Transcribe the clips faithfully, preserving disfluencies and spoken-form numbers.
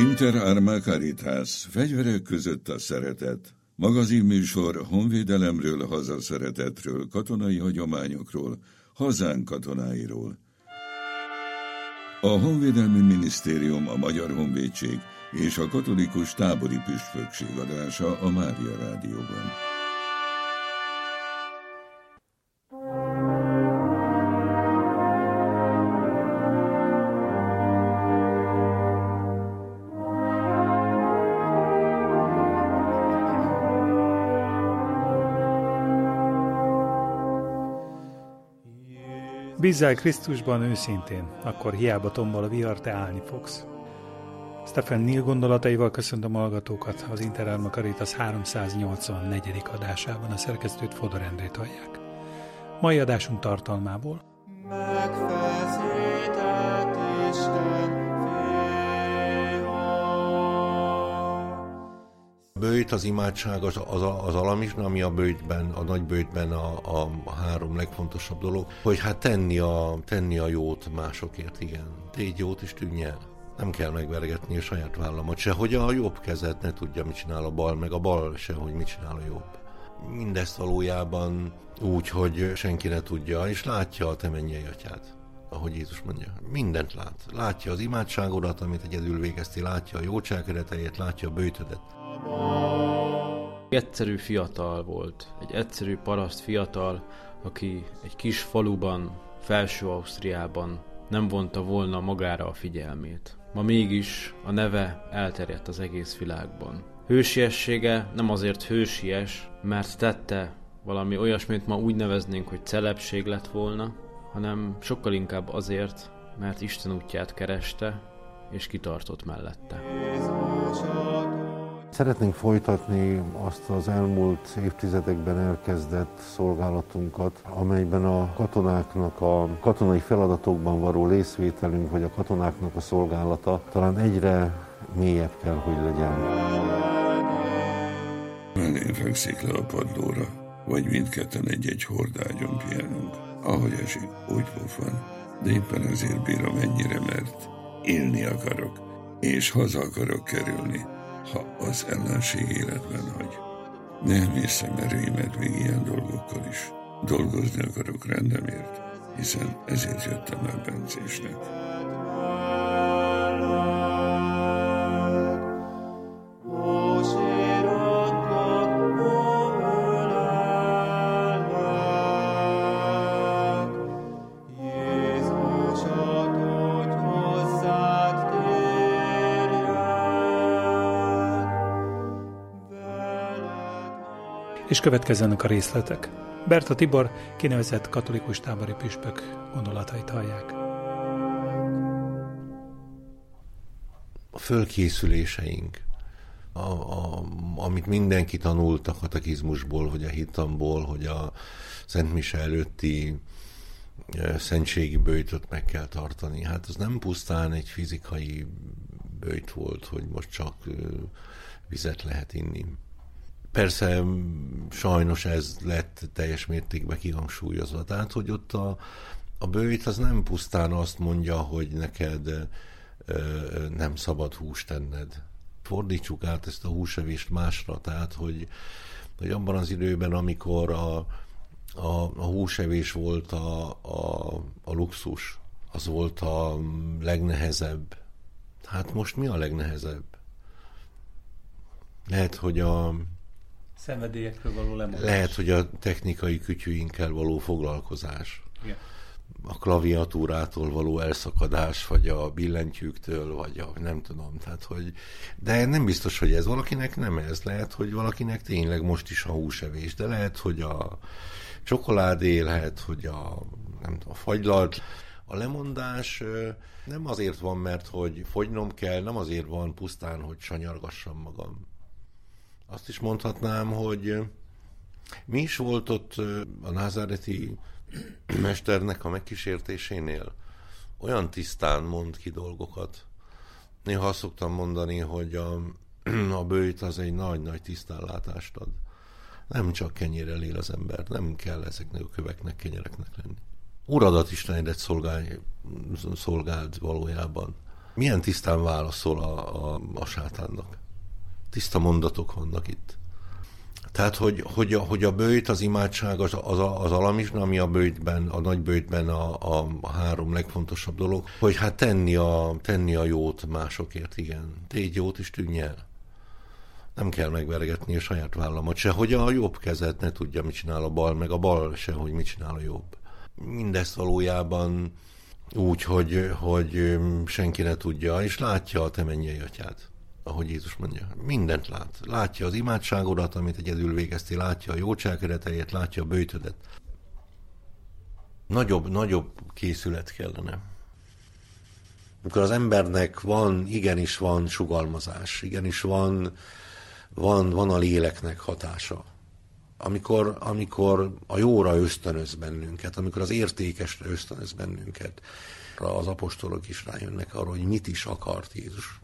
Inter Arma Caritas, fegyverek között a szeretet. Magazinműsor honvédelemről, hazaszeretetről, katonai hagyományokról, hazánk katonáiról. A Honvédelmi Minisztérium, a Magyar Honvédség és a Katolikus Tábori Püspökség adása a Mária Rádióban. Bízzál Krisztusban őszintén, akkor hiába tombol a vihar, te állni fogsz. Stephen Neal gondolataival köszöntöm a hallgatókat, az Inter Arma Caritas háromszáznyolcvannegyedik adásában a szerkesztőt Fodor Endrét hallják. Mai adásunk tartalmából. Megfeszített Isten A böjt, az imádság, az, az, az alamizsna, ami a böjtben, a nagy böjtben a, a, a három legfontosabb dolog, hogy hát tenni a, tenni a jót másokért, igen. Tégy jót is tűnj el. Nem kell megvergetni a saját vállamat se, hogy a jobb kezed ne tudja, mit csinál a bal, meg a bal se, hogy mit csinál a jobb. Mindezt valójában úgy, hogy senki ne tudja, és látja a te mennyei atyád. Ahogy Jézus mondja, mindent lát. Látja az imádságodat, amit egyedül végeztél, látja a jó cselekedeteit, látja a böjtödet. Egyszerű fiatal volt, egy egyszerű paraszt fiatal, aki egy kis faluban, Felső-Ausztriában nem vonta volna magára a figyelmét. Ma mégis a neve elterjedt az egész világban. Hősiessége nem azért hősies, mert tette valami olyasmit ma úgy neveznénk, hogy celebség lett volna, hanem sokkal inkább azért, mert Isten útját kereste, és kitartott mellette. Szeretnénk folytatni azt az elmúlt évtizedekben elkezdett szolgálatunkat, amelyben a katonáknak a katonai feladatokban való részvételünk, vagy a katonáknak a szolgálata talán egyre mélyebb kell, hogy legyen. Mellén fekszik le a padlóra, vagy mindketten egy-egy hordágyon pihenünk. Ahogy esik, úgy pofan, de éppen ezért bírom ennyire, mert élni akarok, és haza akarok kerülni, ha az ellenség életben hagy. Nem hiszem erőimet még ilyen dolgokkal is. Dolgozni akarok rendemért, hiszen ezért jöttem el bencésnek. És következzenek a részletek. Berta Tibor, kinevezett katolikus tábori püspök gondolatait hallják. A fölkészüléseink, a, a, amit mindenki tanult a katekizmusból, vagy a hitamból, hogy a Szent Mise előtti e, szentségi böjtöt meg kell tartani. Hát az nem pusztán egy fizikai böjt volt, hogy most csak e, vizet lehet inni. Persze sajnos ez lett teljes mértékben kihangsúlyozva. Tehát, hogy ott a, a böjt az nem pusztán azt mondja, hogy neked ö, nem szabad húst tenned. Fordítsuk át ezt a húsevést másra, tehát, hogy, hogy abban az időben, amikor a, a, a húsevés volt a, a, a luxus, az volt a legnehezebb. Hát most mi a legnehezebb? Lehet, hogy a szenvedélyekről való lemondás. Lehet, hogy a technikai kütyűinkkel való foglalkozás. Igen. A klaviatúrától való elszakadás, vagy a billentyűktől, vagy a nem tudom. Tehát, hogy, de nem biztos, hogy ez valakinek nem ez. Lehet, hogy valakinek tényleg most is a húsevés, de lehet, hogy a csokoládé, lehet, hogy a, nem tudom, a fagylalt. A lemondás nem azért van, mert hogy fogynom kell, nem azért van pusztán, hogy sanyargassam magam. Azt is mondhatnám, hogy mi is volt ott a názáreti mesternek a megkísértésénél. Olyan tisztán mond ki dolgokat. Néha azt szoktam mondani, hogy a, a böjt az egy nagy-nagy tisztánlátást ad. Nem csak kenyérrel él az ember, nem kell ezeknek a köveknek, kenyereknek lenni. Uradat Istenedet szolgálj, szolgáld valójában. Milyen tisztán válaszol a, a, a sátánnak. Tiszta mondatok vannak itt. Tehát, hogy, hogy, a, hogy a böjt, az imádság, az, az, az alamizsna, ami a böjtben, a nagy böjtben a, a, a három legfontosabb dolog, hogy hát tenni a, tenni a jót másokért, igen. Tégy jót is tűnj el. Nem kell megveregetni a saját vállamat se, hogy a jobb kezed ne tudja, mit csinál a bal, meg a bal se, hogy mit csinál a jobb. Mindezt valójában úgy, hogy, hogy senki ne tudja, és látja a te mennyei atyád, ahogy Jézus mondja. Mindent lát. Látja az imádságodat, amit egyedül végeztél, látja a jó cselekedeteit, látja a böjtödet. Nagyobb, nagyobb készület kellene. Amikor az embernek van, igenis van sugalmazás, igenis van, van, van a léleknek hatása. Amikor, amikor a jóra ösztönöz bennünket, amikor az értékesre ösztönöz bennünket, az apostolok is rájönnek arra, hogy mit is akart Jézus.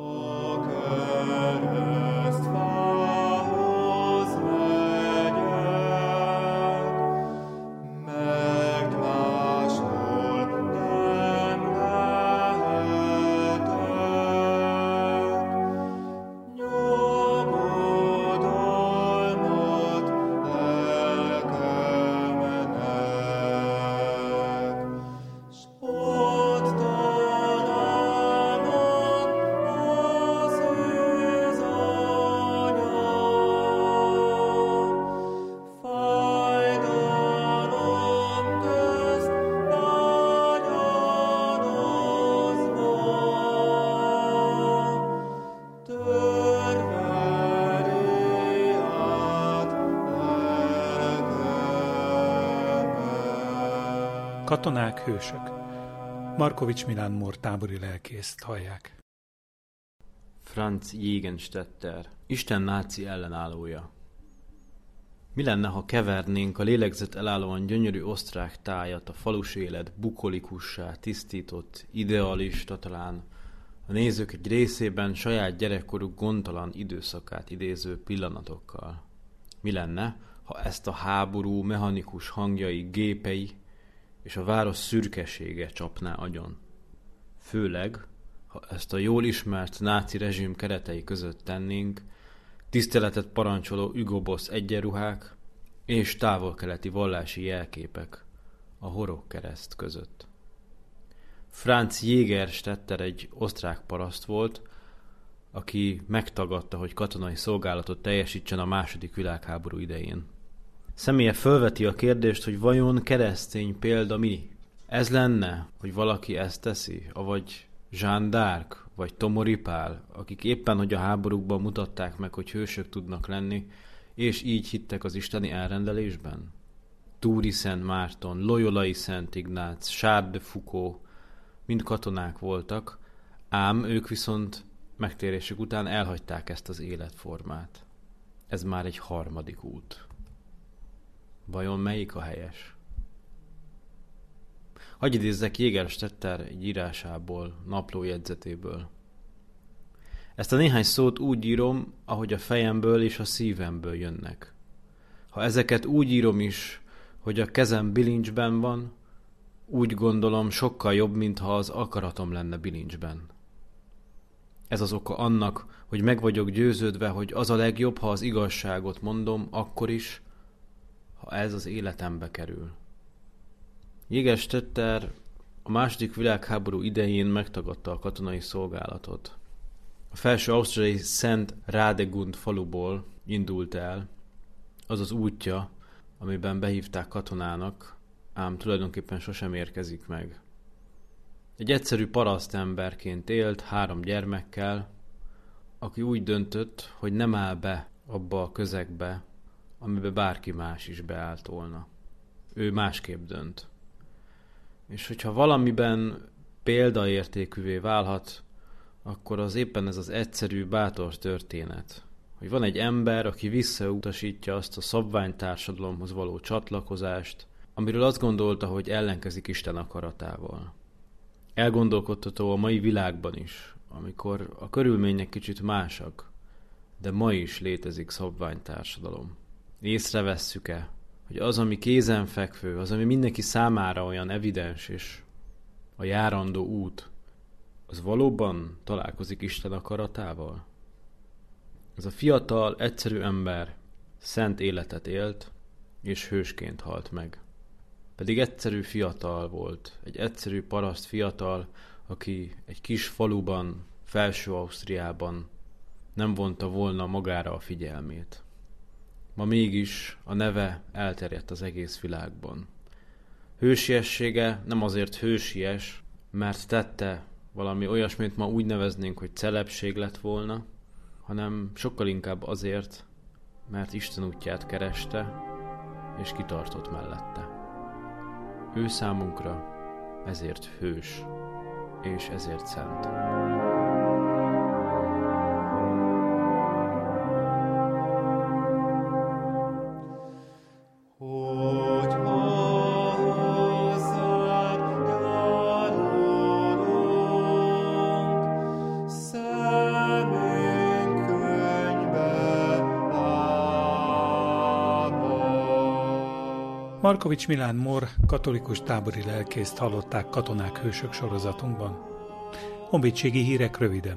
Katonák, hősök. Markovics Milán Mór tábori lelkészt hallják. Franz Jägenstetter, Isten náci ellenállója. Mi lenne, ha kevernénk a lélegzet elállóan gyönyörű osztrák tájat, a falus élet bukolikussá tisztított, idealista talán, a nézők egy részében saját gyerekkoruk gondtalan időszakát idéző pillanatokkal? Mi lenne, ha ezt a háború mechanikus hangjai, gépei és a város szürkesége csapná agyon? Főleg, ha ezt a jól ismert náci rezsim keretei között tennénk, tiszteletet parancsoló Hugo Boss egyenruhák és távol-keleti vallási jelképek a horogkereszt között. Franz Jägerstetter egy osztrák paraszt volt, aki megtagadta, hogy katonai szolgálatot teljesítsen a második világháború idején. Személye fölveti a kérdést, hogy vajon keresztény példa mi? Ez lenne, hogy valaki ezt teszi, avagy Jeanne d'Arc, vagy Tomori Pál, akik éppen, hogy a háborúkban mutatták meg, hogy hősök tudnak lenni, és így hittek az isteni elrendelésben? Túri Szent Márton, Loyolai Szent Ignác, Charles de Foucault mind katonák voltak, ám ők viszont megtérésük után elhagyták ezt az életformát. Ez már egy harmadik út. Vajon melyik a helyes? Hagy idézzek Jägerstetter egy írásából, naplójegyzetéből. Ezt a néhány szót úgy írom, ahogy a fejemből és a szívemből jönnek. Ha ezeket úgy írom is, hogy a kezem bilincsben van, úgy gondolom sokkal jobb, mintha az akaratom lenne bilincsben. Ez az oka annak, hogy meg vagyok győződve, hogy az a legjobb, ha az igazságot mondom, akkor is, ha ez az életembe kerül. Jägerstetter a második világháború idején megtagadta a katonai szolgálatot. A felső ausztriai Szent Radegund faluból indult el, az az útja, amiben behívták katonának, ám tulajdonképpen sosem érkezik meg. Egy egyszerű parasztemberként élt három gyermekkel, aki úgy döntött, hogy nem áll be abba a közegbe, amibe bárki más is beállt volna. Ő másképp dönt. És hogyha valamiben példaértékűvé válhat, akkor az éppen ez az egyszerű, bátor történet. Hogy van egy ember, aki visszautasítja azt a szabványtársadalomhoz való csatlakozást, amiről azt gondolta, hogy ellenkezik Isten akaratával. Elgondolkodtató a mai világban is, amikor a körülmények kicsit másak, de ma is létezik szabványtársadalom. Észrevesszük-e, hogy az, ami kézenfekvő, az, ami mindenki számára olyan evidens és a járandó út, az valóban találkozik Isten akaratával? Ez a fiatal, egyszerű ember szent életet élt, és hősként halt meg. Pedig egyszerű fiatal volt, egy egyszerű paraszt fiatal, aki egy kis faluban, Felső-Ausztriában nem vonta volna magára a figyelmét. Ma mégis a neve elterjedt az egész világban. Hősiessége nem azért hősies, mert tette valami olyasmit ma úgy neveznénk, hogy celebség lett volna, hanem sokkal inkább azért, mert Isten útját kereste, és kitartott mellette. Ő számunkra ezért hős, és ezért szent. Markovics Milán Mór, katolikus tábori lelkészt hallották Katonák hősök sorozatunkban. Honvédségi hírek röviden.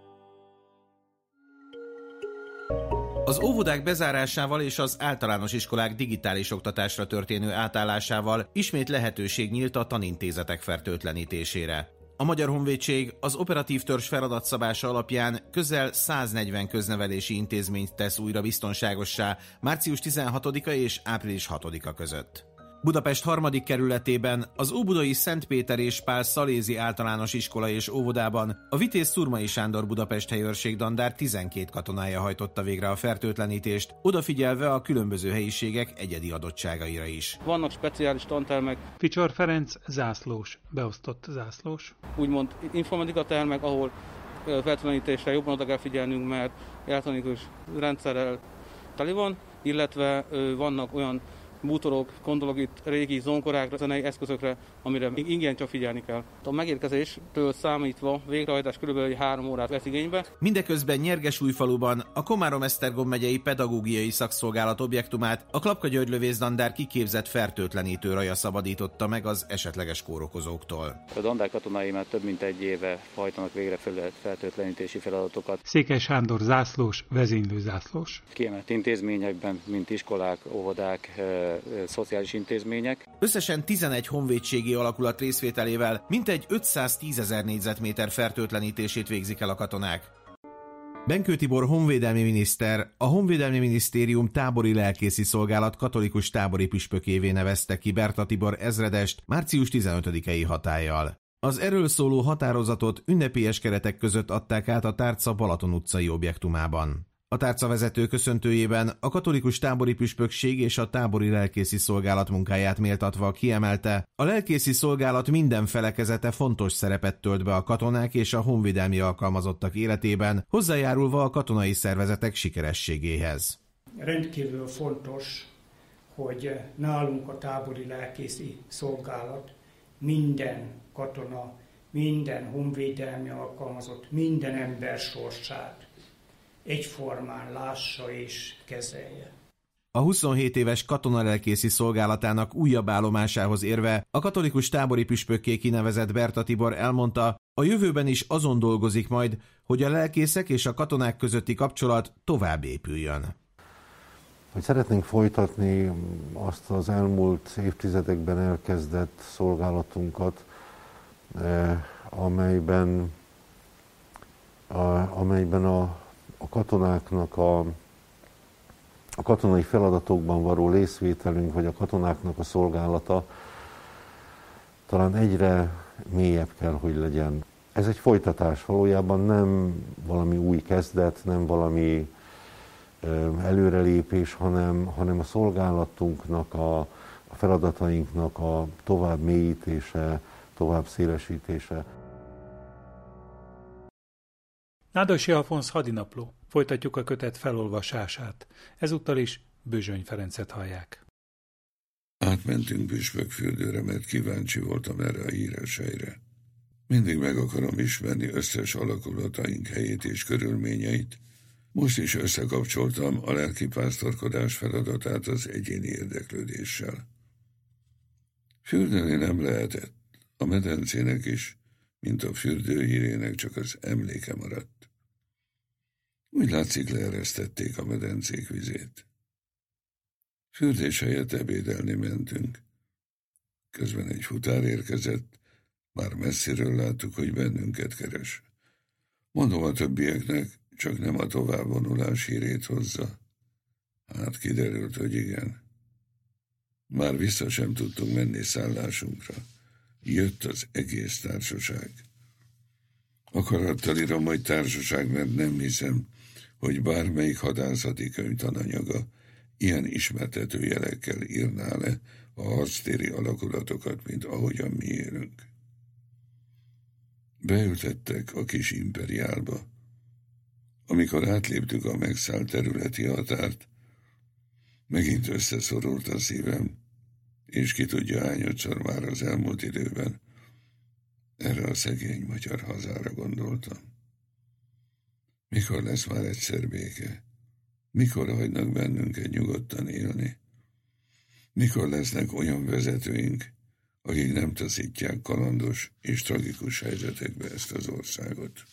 Az óvodák bezárásával és az általános iskolák digitális oktatásra történő átállásával ismét lehetőség nyílt a tanintézetek fertőtlenítésére. A Magyar Honvédség az operatív törzs feladatszabása alapján közel száznegyven köznevelési intézményt tesz újra biztonságossá március tizenhatodika és április hatodika között. Budapest harmadik kerületében, az óbudai Szent Péter és Pál Szalézi általános iskola és óvodában a Vitéz Szurmai Sándor Budapest helyőrség dandár tizenkét katonája hajtotta végre a fertőtlenítést, odafigyelve a különböző helyiségek egyedi adottságaira is. Vannak speciális tantermek. Ficsor Ferenc zászlós, beosztott zászlós. Úgymond informatika termek, ahol fertőtlenítésre jobban oda kell figyelnünk, mert elektronikus rendszerrel teli van, illetve vannak olyan bútorok, gondolok itt régi zongorákra, zenei eszközökre, amire ingyen csak figyelni kell. A megérkezéstől számítva végrehajtás körülbelül három órát vesz igénybe. Mindeközben Nyergesújfaluban a Komárom-Esztergom megyei pedagógiai szakszolgálat objektumát a Klapka György lövészlandár kiképzett fertőtlenítő raja szabadította meg az esetleges kórokozóktól. A dandár katonái már több mint egy éve hajtanak végre fertőtlenítési feladatokat. Székely Sándor zászlós, vezénylő zászlós. Kiemelt intézményekben, mint iskolák, óvodák, szociális intézmények. Összesen tizenegy honvédségi alakulat részvételével mintegy ötszáztízezer négyzetméter fertőtlenítését végzik el a katonák. Benkő Tibor honvédelmi miniszter a Honvédelmi Minisztérium tábori lelkészi szolgálat katolikus tábori püspökévé nevezte ki Berta Tibor ezredest március tizenötödikei hatállyal. Az erről szóló határozatot ünnepélyes keretek között adták át a Tárca Balaton utcai objektumában. A tárcavezető köszöntőjében a katolikus tábori püspökség és a tábori lelkészi szolgálat munkáját méltatva kiemelte, a lelkészi szolgálat minden felekezete fontos szerepet tölt be a katonák és a honvédelmi alkalmazottak életében, hozzájárulva a katonai szervezetek sikerességéhez. Rendkívül fontos, hogy nálunk a tábori lelkészi szolgálat minden katona, minden honvédelmi alkalmazott, minden ember sorsát egyformán lássa és kezelje. A huszonhét éves katonalelkészi szolgálatának újabb állomásához érve a katolikus tábori püspökké kinevezett Berta Tibor elmondta, a jövőben is azon dolgozik majd, hogy a lelkészek és a katonák közötti kapcsolat tovább épüljön. Hogy szeretnénk folytatni azt az elmúlt évtizedekben elkezdett szolgálatunkat, amelyben, amelyben a a katonáknak a, a katonai feladatokban való részvételünk, vagy a katonáknak a szolgálata talán egyre mélyebb kell, hogy legyen. Ez egy folytatás, valójában nem valami új kezdet, nem valami ö, előrelépés, hanem, hanem a szolgálatunknak, a, a feladatainknak a tovább mélyítése, tovább szélesítése. Nádosi Alfonsz hadinapló. Folytatjuk a kötet felolvasását. Ezúttal is Bözsöny Ferencet hallják. Átmentünk Püspökfürdőre, mert kíváncsi voltam erre a híres helyre. Mindig meg akarom ismerni összes alakulataink helyét és körülményeit. Most is összekapcsoltam a lelkipásztorkodás feladatát az egyéni érdeklődéssel. Fürdeni nem lehetett. A medencének is mint a fürdő hírének csak az emléke maradt. Úgy látszik, leeresztették a medencék vizét. Fürdés helyett ebédelni mentünk. Közben egy futár érkezett, már messziről láttuk, hogy bennünket keres. Mondom a többieknek, csak nem a továbbvonulás hírét hozza. Hát kiderült, hogy igen. Már vissza sem tudtunk menni szállásunkra. Jött az egész társaság. Akarattal írom, hogy társaság, mert nem hiszem, hogy bármelyik hadászati könyvtananyaga ilyen ismertető jelekkel írná le a harctéri alakulatokat, mint ahogyan mi élünk. Beültettek a kis imperiálba. Amikor átléptük a megszállt területi határt, megint összeszorult a szívem, és ki tudja hányadszor már az elmúlt időben erre a szegény magyar hazára gondoltam. Mikor lesz már egyszer béke? Mikor hagynak bennünket nyugodtan élni? Mikor lesznek olyan vezetőink, akik nem taszítják kalandos és tragikus helyzetekbe ezt az országot?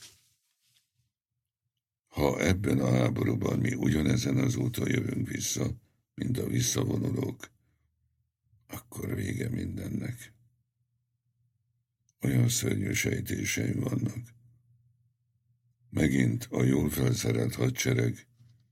Ha ebben a háborúban mi ugyanezen az úton jövünk vissza, mint a visszavonulók, akkor vége mindennek. Olyan szörnyű sejtéseim vannak. Megint a jól felszerelt hadsereg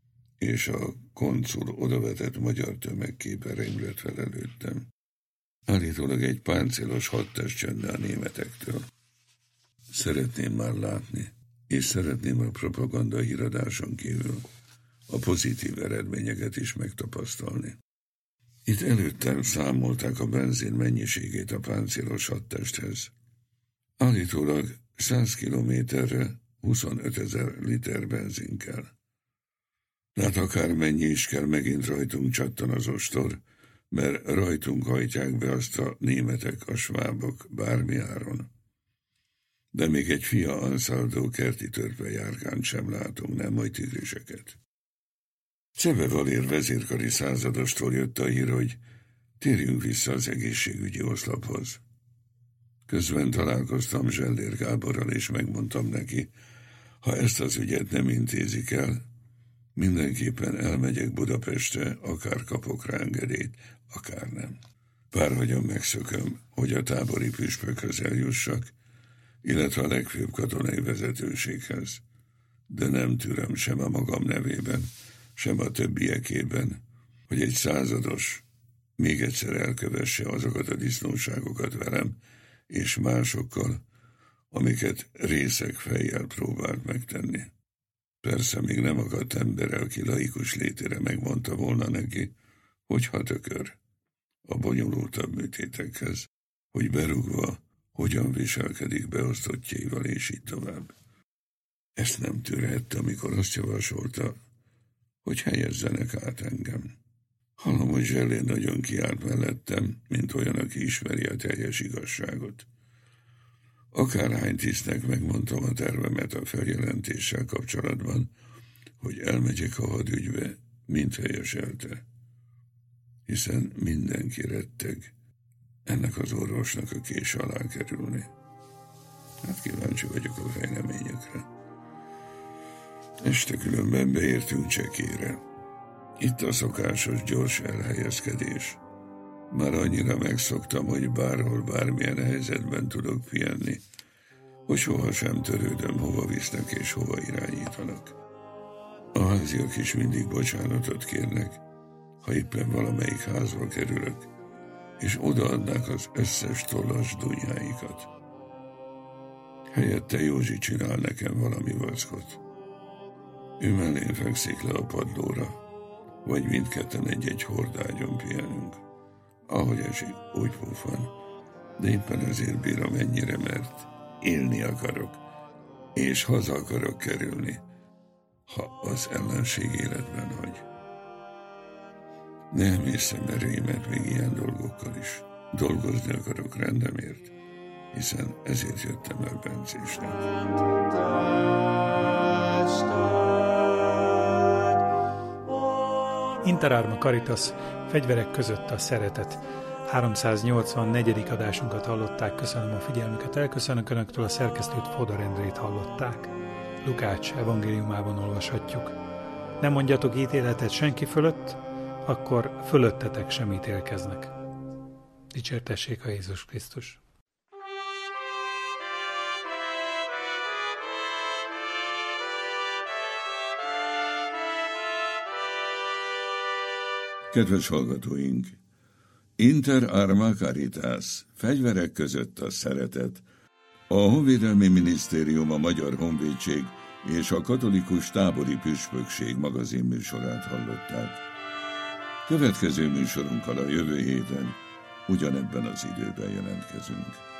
és a konzul odavetett magyar tömegképe regnett fel előttem. Állítólag egy páncélos hadtest jönne a németektől. Szeretném már látni, és szeretném a propaganda híradáson kívül a pozitív eredményeket is megtapasztalni. Itt előttem számolták a benzin mennyiségét a páncélos hadtesthez. Állítólag száz kilométerre huszonötezer liter benzin kell. Hát akármennyi is kell, megint rajtunk csattan az ostor, mert rajtunk hajtják be azt a németek, a svábok bármi áron. De még egy fia anszaldó kerti törpe járkánt sem látunk, nem majd tigriseket. Csebe Valér vezérkari századostól jött a hír, hogy térjünk vissza az egészségügyi oszlophoz. Közben találkoztam Zsellér Gáborral, és megmondtam neki, ha ezt az ügyet nem intézik el, mindenképpen elmegyek Budapestre, akár kapok rá engedélyt, akár nem. Bárhogyan megszököm, hogy a tábori püspökhöz eljussak, illetve a legfőbb katonai vezetőséghez, de nem tűröm sem a magam nevében, sem a többiekében, hogy egy százados még egyszer elkövesse azokat a disznóságokat velem és másokkal, amiket részek fejjel próbált megtenni. Persze még nem akadt embere, aki laikus létére megmondta volna neki, hogy ha tökör a bonyolultabb műtétekhez, hogy berúgva hogyan viselkedik beosztottjaival, és így tovább. Ezt nem tűrhette, amikor azt javasolta, hogy helyezzenek át engem. Hallom, hogy Zsellén nagyon kiállt mellettem, mint olyan, aki ismeri a teljes igazságot. Akárhány tisztnek megmondtam a tervemet a feljelentéssel kapcsolatban, hogy elmegyek a hadügybe, mint helyeselte. Hiszen mindenki retteg ennek az orvosnak a kés alá kerülni. Hát kíváncsi vagyok a fejleményekre. Este különben beértünk Csekére. Itt a szokásos gyors elhelyezkedés. Már annyira megszoktam, hogy bárhol, bármilyen helyzetben tudok pihenni, hogy sohasem törődöm, hova visznek és hova irányítanak. A háziak is mindig bocsánatot kérnek, ha éppen valamelyik házba kerülök, és odaadnák az összes tollas dunyáikat. Helyette Józsi csinál nekem valami vackot. Ő mellén fekszik le a padlóra, vagy mindketten egy-egy hordágyon pihenünk. Ahogy esik, úgy pufan, de éppen ezért bírom ennyire, mert élni akarok, és haza akarok kerülni, ha az ellenség életben hagy. Nem hiszem erőimet még ilyen dolgokkal is. Dolgozni akarok rendemért, hiszen ezért jöttem el bencésnek. Inter Arma Caritas, fegyverek között a szeretet. háromszáznyolcvannegyedik adásunkat hallották, köszönöm a figyelmüket, elköszönök Önöktől, a szerkesztőt, Fodor Endrét hallották. Lukács evangéliumában olvashatjuk. Nem mondjatok ítéletet senki fölött, akkor fölöttetek sem ítélkeznek. Dicsértessék a Jézus Krisztus! Kedves hallgatóink! Inter arma caritas, fegyverek között a szeretet. A Honvédelmi Minisztérium, a Magyar Honvédség és a Katolikus Tábori Püspökség magazin műsorát hallották. Következő műsorunkkal a jövő héten ugyanebben az időben jelentkezünk.